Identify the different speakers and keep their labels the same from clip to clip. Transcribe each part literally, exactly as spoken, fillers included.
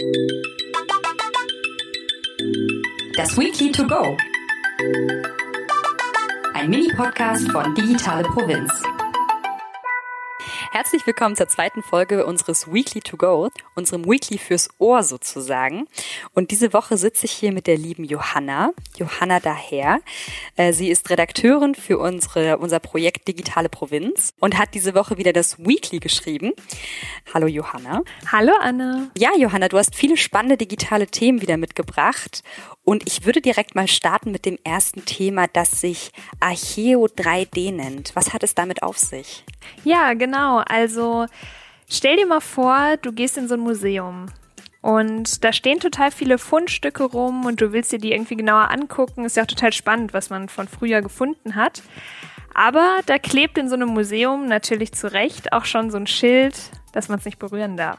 Speaker 1: Das Weekly to go. Ein Mini-Podcast von Digitale Provinz. Herzlich willkommen zur zweiten Folge unseres Weekly to go, unserem Weekly fürs Ohr sozusagen. Und diese Woche sitze ich hier mit der lieben Johanna, Johanna Daher. Sie ist Redakteurin für unsere, unser Projekt Digitale Provinz und hat diese Woche wieder das Weekly geschrieben. Hallo Johanna.
Speaker 2: Hallo Anne.
Speaker 1: Ja, Johanna, du hast viele spannende digitale Themen wieder mitgebracht. Und ich würde direkt mal starten mit dem ersten Thema, das sich Archeo drei D nennt. Was hat es damit auf sich?
Speaker 2: Ja, genau. Also stell dir mal vor, du gehst in so ein Museum und da stehen total viele Fundstücke rum und du willst dir die irgendwie genauer angucken. Ist ja auch total spannend, was man von früher gefunden hat. Aber da klebt in so einem Museum natürlich zu Recht auch schon so ein Schild, dass man es nicht berühren darf.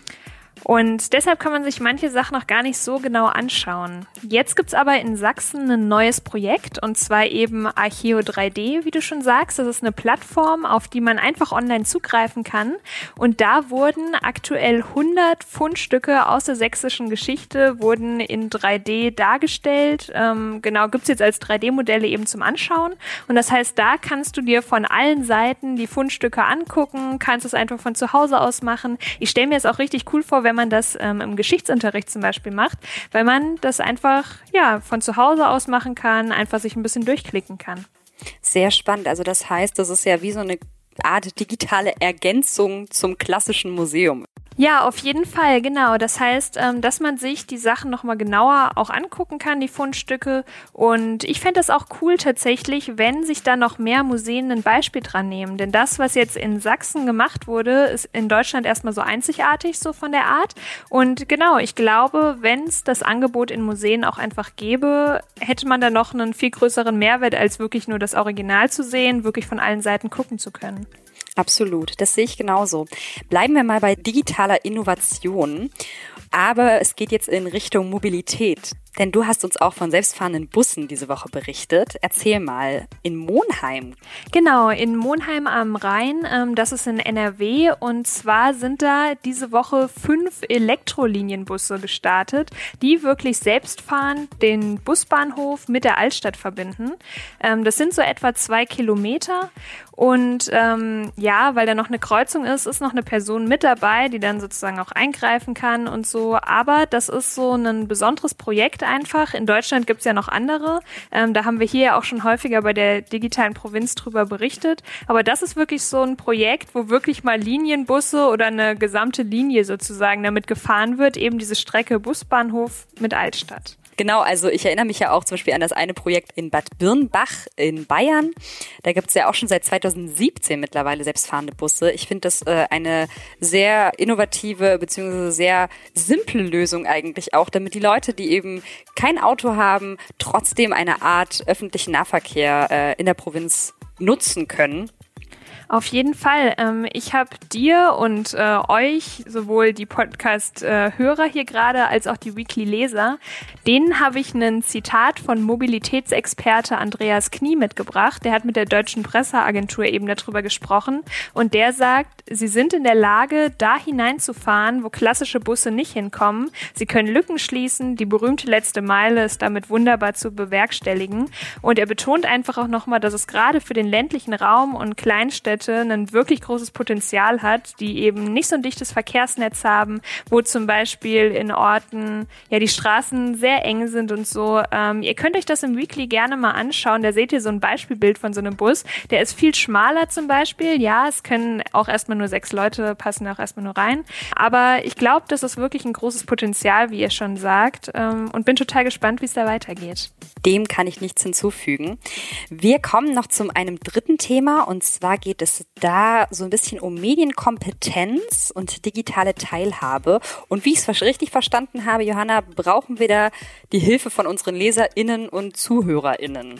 Speaker 2: Und deshalb kann man sich manche Sachen noch gar nicht so genau anschauen. Jetzt gibt's aber in Sachsen ein neues Projekt und zwar eben Archeo drei D, wie du schon sagst. Das ist eine Plattform, auf die man einfach online zugreifen kann. Und da wurden aktuell hundert Fundstücke aus der sächsischen Geschichte wurden in drei D dargestellt. Ähm, genau, gibt's jetzt als drei D-Modelle eben zum Anschauen. Und das heißt, da kannst du dir von allen Seiten die Fundstücke angucken, kannst es einfach von zu Hause aus machen. Ich stelle mir es auch richtig cool vor, wenn man das ähm, im Geschichtsunterricht zum Beispiel macht, weil man das einfach ja von zu Hause aus machen kann, einfach sich ein bisschen durchklicken kann.
Speaker 1: Sehr spannend. Also das heißt, das ist ja wie so eine Art digitale Ergänzung zum klassischen Museum.
Speaker 2: Ja, auf jeden Fall, genau. Das heißt, ähm, dass man sich die Sachen nochmal genauer auch angucken kann, die Fundstücke. Und ich fände das auch cool tatsächlich, wenn sich da noch mehr Museen ein Beispiel dran nehmen. Denn das, was jetzt in Sachsen gemacht wurde, ist in Deutschland erstmal so einzigartig, so von der Art. Und genau, ich glaube, wenn es das Angebot in Museen auch einfach gäbe, hätte man da noch einen viel größeren Mehrwert, als wirklich nur das Original zu sehen, wirklich von allen Seiten gucken zu können.
Speaker 1: Absolut, das sehe ich genauso. Bleiben wir mal bei digitaler Innovation, aber es geht jetzt in Richtung Mobilität. Denn du hast uns auch von selbstfahrenden Bussen diese Woche berichtet. Erzähl mal, in Monheim.
Speaker 2: Genau, in Monheim am Rhein, ähm, das ist in N R W und zwar sind da diese Woche fünf Elektrolinienbusse gestartet, die wirklich selbstfahrend den Busbahnhof mit der Altstadt verbinden. Ähm, das sind so etwa zwei Kilometer und ähm, ja, weil da noch eine Kreuzung ist, ist noch eine Person mit dabei, die dann sozusagen auch eingreifen kann und so, aber das ist so ein besonderes Projekt einfach. In Deutschland gibt es ja noch andere. Ähm, da haben wir hier ja auch schon häufiger bei der digitalen Provinz drüber berichtet. Aber das ist wirklich so ein Projekt, wo wirklich mal Linienbusse oder eine gesamte Linie sozusagen damit gefahren wird, eben diese Strecke Busbahnhof mit Altstadt.
Speaker 1: Genau, also ich erinnere mich ja auch zum Beispiel an das eine Projekt in Bad Birnbach in Bayern. Da gibt es ja auch schon seit zweitausendsiebzehn mittlerweile selbstfahrende Busse. Ich finde das äh, eine sehr innovative bzw. sehr simple Lösung eigentlich auch, damit die Leute, die eben kein Auto haben, trotzdem eine Art öffentlichen Nahverkehr äh, in der Provinz nutzen können.
Speaker 2: Auf jeden Fall. Ähm, ich habe dir und äh, euch, sowohl die Podcast-Hörer hier gerade als auch die Weekly-Leser, denen habe ich ein Zitat von Mobilitätsexperte Andreas Knie mitgebracht. Der hat mit der Deutschen Presseagentur eben darüber gesprochen und der sagt, sie sind in der Lage, da hineinzufahren, wo klassische Busse nicht hinkommen. Sie können Lücken schließen, die berühmte letzte Meile ist damit wunderbar zu bewerkstelligen. Und er betont einfach auch nochmal, dass es gerade für den ländlichen Raum und Kleinstädte ein wirklich großes Potenzial hat, die eben nicht so ein dichtes Verkehrsnetz haben, wo zum Beispiel in Orten ja die Straßen sehr eng sind und so. Ähm, ihr könnt euch das im Weekly gerne mal anschauen. Da seht ihr so ein Beispielbild von so einem Bus. Der ist viel schmaler zum Beispiel. Ja, es können auch erstmal nur sechs Leute, passen auch erstmal nur rein. Aber ich glaube, das ist wirklich ein großes Potenzial, wie ihr schon sagt. Ähm, und bin total gespannt, wie es da weitergeht.
Speaker 1: Dem kann ich nichts hinzufügen. Wir kommen noch zu einem dritten Thema und zwar geht es da so ein bisschen um Medienkompetenz und digitale Teilhabe. Und wie ich es richtig verstanden habe, Johanna, brauchen wir da die Hilfe von unseren LeserInnen und ZuhörerInnen.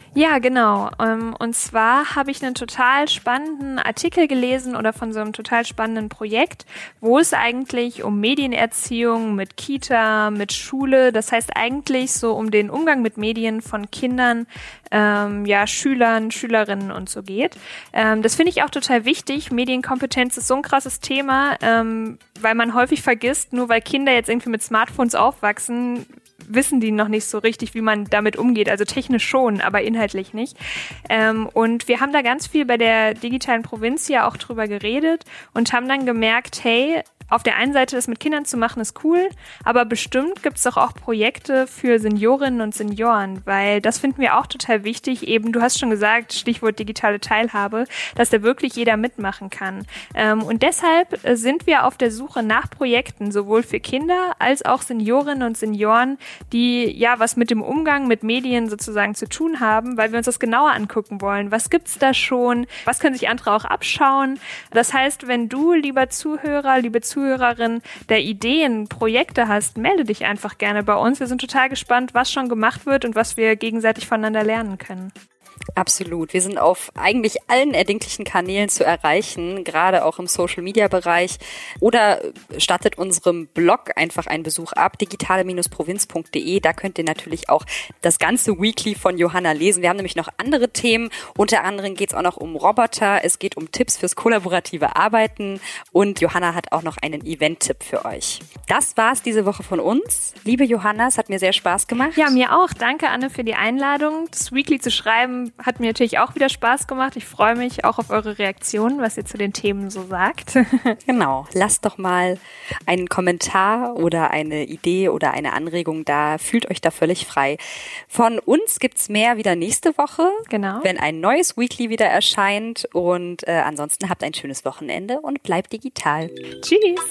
Speaker 2: Ja, genau. Und zwar habe ich einen total spannenden Artikel gelesen oder von so einem total spannenden Projekt, wo es eigentlich um Medienerziehung mit Kita, mit Schule, das heißt eigentlich so um den Umgang mit Medien von Kindern, ähm, ja, Schülern, Schülerinnen und so geht. Ähm, das finde ich auch total wichtig. Medienkompetenz ist so ein krasses Thema, ähm, weil man häufig vergisst, nur weil Kinder jetzt irgendwie mit Smartphones aufwachsen, wissen die noch nicht so richtig, wie man damit umgeht. Also technisch schon, aber inhaltlich nicht. Ähm, und wir haben da ganz viel bei der digitalen Provinz ja auch drüber geredet und haben dann gemerkt, hey, auf der einen Seite das mit Kindern zu machen ist cool, aber bestimmt gibt es doch auch Projekte für Seniorinnen und Senioren, weil das finden wir auch total wichtig. Eben, du hast schon gesagt, Stichwort digitale Teilhabe, dass da wirklich jeder mitmachen kann. Ähm, und deshalb sind wir auf der Suche nach Projekten, sowohl für Kinder als auch Seniorinnen und Senioren, die ja was mit dem Umgang mit Medien sozusagen zu tun haben, weil wir uns das genauer angucken wollen. Was gibt's da schon? Was können sich andere auch abschauen? Das heißt, wenn du, lieber Zuhörer, liebe Zuhörer, Zuhörerin, der Ideen, Projekte hast, melde dich einfach gerne bei uns. Wir sind total gespannt, was schon gemacht wird und was wir gegenseitig voneinander lernen können.
Speaker 1: Absolut. Wir sind auf eigentlich allen erdenklichen Kanälen zu erreichen, gerade auch im Social-Media-Bereich. Oder stattet unserem Blog einfach einen Besuch ab, digitale Provinz punkt de. Da könnt ihr natürlich auch das ganze Weekly von Johanna lesen. Wir haben nämlich noch andere Themen. Unter anderem geht es auch noch um Roboter. Es geht um Tipps fürs kollaborative Arbeiten. Und Johanna hat auch noch einen Event-Tipp für euch. Das war's diese Woche von uns. Liebe Johanna, es hat mir sehr Spaß gemacht.
Speaker 2: Ja, mir auch. Danke, Anne, für die Einladung. Das Weekly zu schreiben hat mir natürlich auch wieder Spaß gemacht. Ich freue mich auch auf eure Reaktionen, was ihr zu den Themen so sagt.
Speaker 1: Genau. Lasst doch mal einen Kommentar oder eine Idee oder eine Anregung da. Fühlt euch da völlig frei. Von uns gibt's mehr wieder nächste Woche,
Speaker 2: genau,
Speaker 1: wenn ein neues Weekly wieder erscheint. Und äh, ansonsten habt ein schönes Wochenende und bleibt digital.
Speaker 2: Tschüss.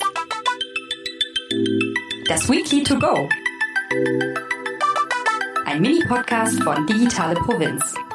Speaker 1: Das Weekly to go. Ein Mini-Podcast von Digitale Provinz.